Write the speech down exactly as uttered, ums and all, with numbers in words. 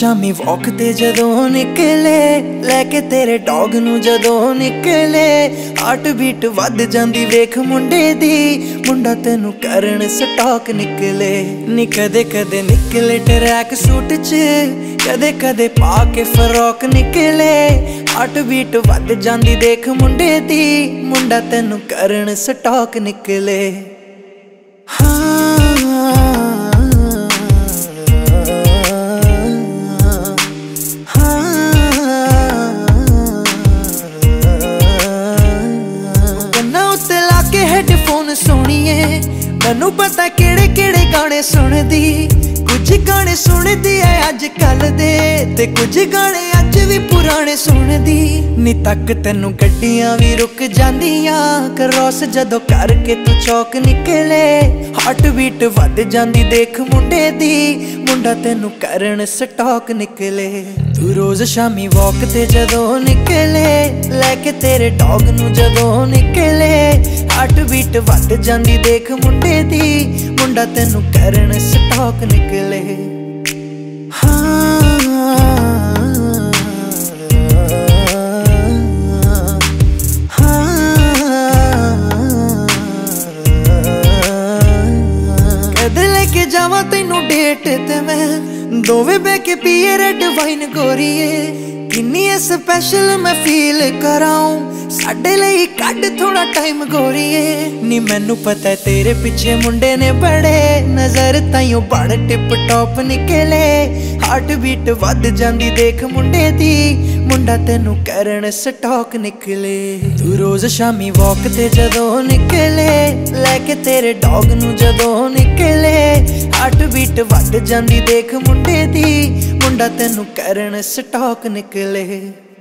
Shami walk ते जदों निकले लैके तेरे डॉग नू जदों निकले हार्ट बीट वध जांदी वेख मुंडे दी मुंडा तेनू करन स्टॉक निकले नी कदे कदे निकले ट्रैक सूट च कदे कदे पाके फ्रॉक निकले हार्ट बीट वध जांदी देख मुंडे दी मुंडा तेनू करन स्टॉक निकले। हाँ हेडफोन सुनिए मैनू पता केड़े केड़े गाने सुनदी कुछ गाने सुनदी है अज कल दे ते कुछ गाने अज भी पुराने सुनदी नी तक तेनू गड्डियां भी रुक जांदियां क्रॉस जदों करके तू चौक निकले हार्ट बीट वध जांदी देख मुंडे दी मुंडा तेनू करन स्टॉक निकले। तू रोज शामी वॉक ते जदों निकले लैके तेरे डॉग नू जदों निकले हार्ट बीट वध जांदी देख मुंडे दी मुंडा तेनू करन स्टॉक निकले। हाँ जावा तेनू डेट ते मैं दोवे बह के पिए रेड वाइन गोरीए किन्नी स्पेशल मैं फील कराऊं साडे लई कड थोड़ा टाइम गोरीए नी मैनू पता है तेरे पिछे मुंडे ने बड़े नजर ताइयों बड़ टिप टॉप निकले हार्ट बीट वध जांदी देख मुंडे दी मुंडा तेनू करन स्टॉक निकले। तू रोज शामी वॉक ते जदों निकले लैके तेरे डॉग नू जदों निकले हार्ट बीट वध जांदी देख मुंडे दी मुंडा तेनू करन स्टॉक निकले।